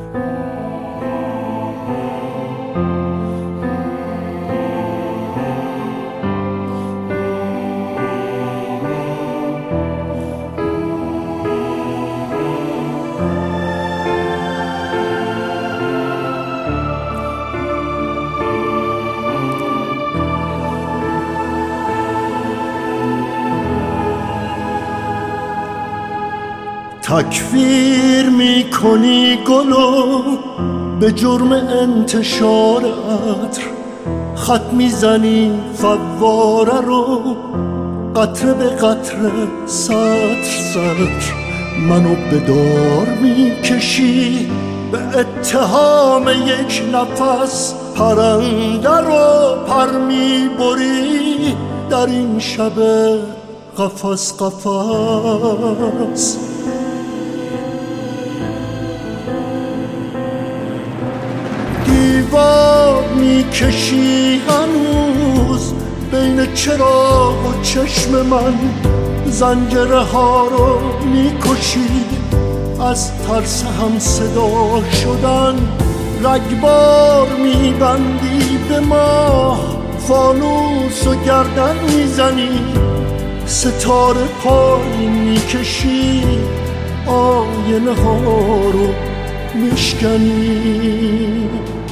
تکفیر میکنی گلو به جرم انتشار عطر، خط میزنی فواره رو قطره به قطره سطر سطر، منو به دار میکشی به اتهام یک نفس، پرنده رو پر میبری در این شب قفس قفس. دیوار میکشی هنوز بین چراغ و چشم من، زنجره ها رو میکشی از ترس هم صدا شدن، رگبار میبندی به ماه، فانوس و گردن میزنی، ستاره پایین میکشی، آینه ها رو میشکنی.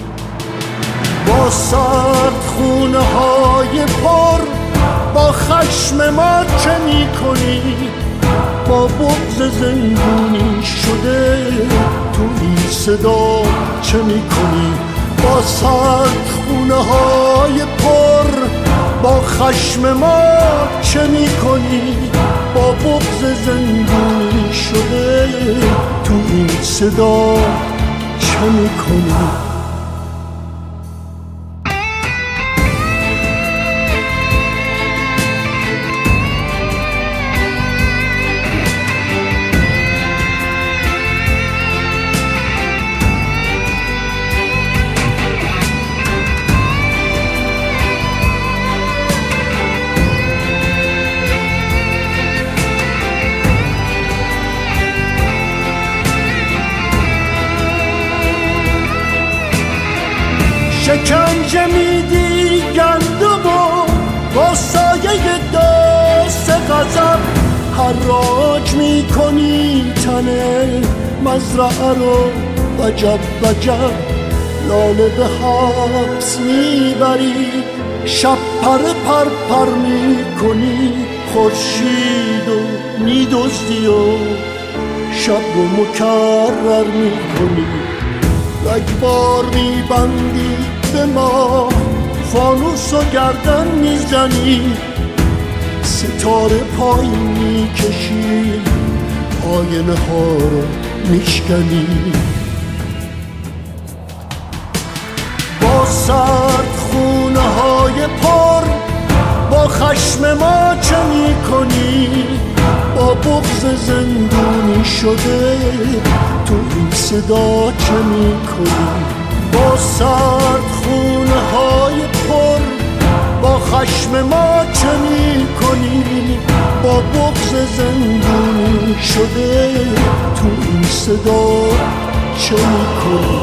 با سرد خونه های پر با خشم ما چه میکنی؟ با بغض زندونی شده تو این صدا چه میکنی؟ با سرد خونه های پر با خشم ما چه میکنی؟ با بغض زندونی شده تو این صدا چه میکنی؟ شکنجه میدی گندمو با سایه دست غضب، حراج میکنی تن مزرعه رو وجب وجب، لاله به حبس میبری شب پر پر پر میکنی، خورشید و میدزدی و شب رو مکرر میکنی، رگبار میبندی به ما، فانوس و گردن میزنی، ستاره پایین میکشی، آینه ها رو میشکنی. با سرد خونه های پر با خشم ما چه میکنی؟ با بغض زندونی شده تو این صدا چه میکنی؟ با سرد خونه های پر با خشم ما چه میکنی؟ با بغض زندونی شده تو این صدا چه میکنی؟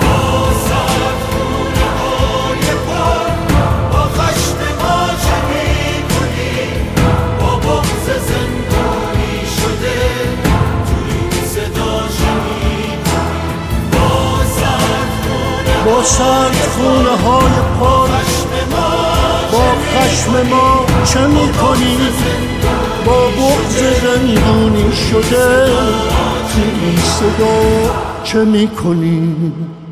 با سرد خونه های پر با خشم ما چه میکنی؟ با بغض زندونی شده تو این صدا چه میکنی؟